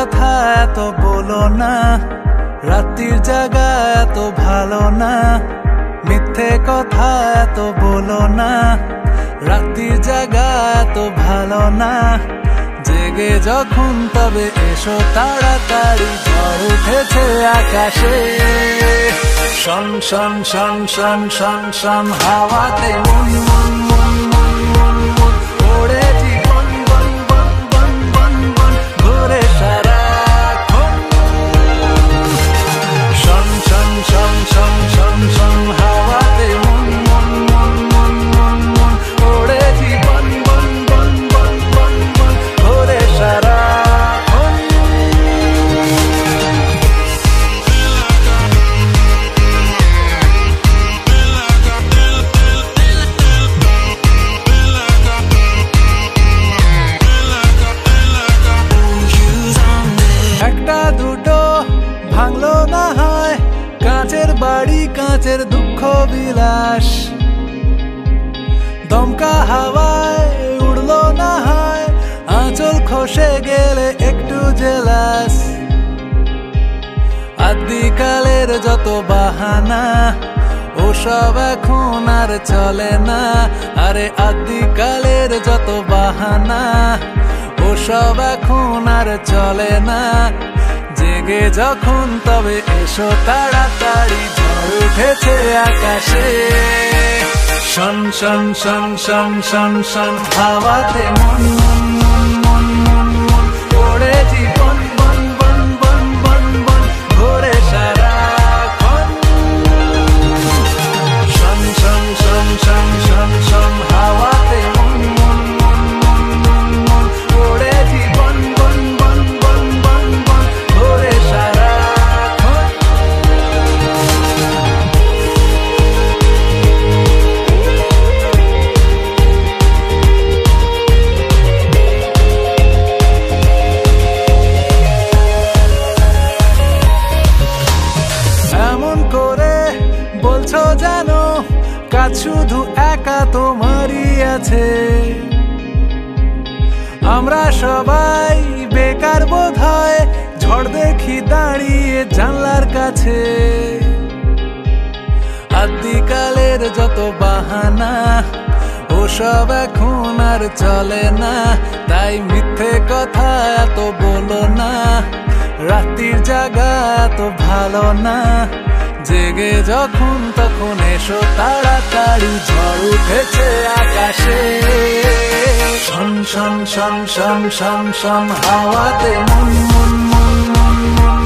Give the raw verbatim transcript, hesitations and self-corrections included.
কথা এত বলো না, রাত্রির জায়গা এত ভালো না। মিথ্যে কথা এত বলো না, রাত্রির জায়গা এত ভালো না। জেগে যখন তবে এসো তাড়াতাড়ি, ঝড় উঠেছে আকাশে। শন শন শন শন শন শন হাওয়াতে মন মন মন মন মন মন ওড়ে জীবন বন বন বন বন বন ঘুরে সারাক্ষণ। শন শন শন শন শন শন হাওয়াতে মন মন মন মন মন মন ওড়ে জীবন বন বন বন বন বন ঘুরে সারাক্ষণ। একটা দুটো ভাঙলো না হয় কাঁচের বাড়ি, কাঁচের দুঃখ বিলাস। দমকা হাওয়ায় উড়লো না হয় আঁচল খসে গেলে একটু জেলাস। আদিকালের যত বাহানা ওসব এখন আর চলে না। আরে আদিকালের যত বাহানা ওসব এখন আর চলে না। জেগে যখন তবে এসো তাড়াতাড়ি, ঝড় উঠেছে আকাশে। শন শন শন শন শন শন হাওয়াতে মন মন মন মন মন মন ওড়ে জীবন বন বন বন বন বন ঘুরে সারাক্ষণ। শন শন শন শন শন শন হাওয়াতে মন মন মন মন মন মন ওড়ে জীবন বন বন বন বন বন ঘুরে সারাক্ষণ। এমন করে বলছো জানো কাজ শুধু একা তোমারই আছে। আমরা সবাই বেকার বোধ হয়, ঝড় দেখি দাঁড়িয়ে জানলার কাছে। আদিকালের যত বাহানা ওসব এখন আর চলে না। তাই মিথ্যে কথা এত বলো না, রাত্রির জায়গা এত ভালো না। জেগে যখন তখন এসো তাড়াতাড়ি, ঝড় উঠেছে আকাশে। শন শন শন শন শন শন হাওয়াতে মন মন মন মন মন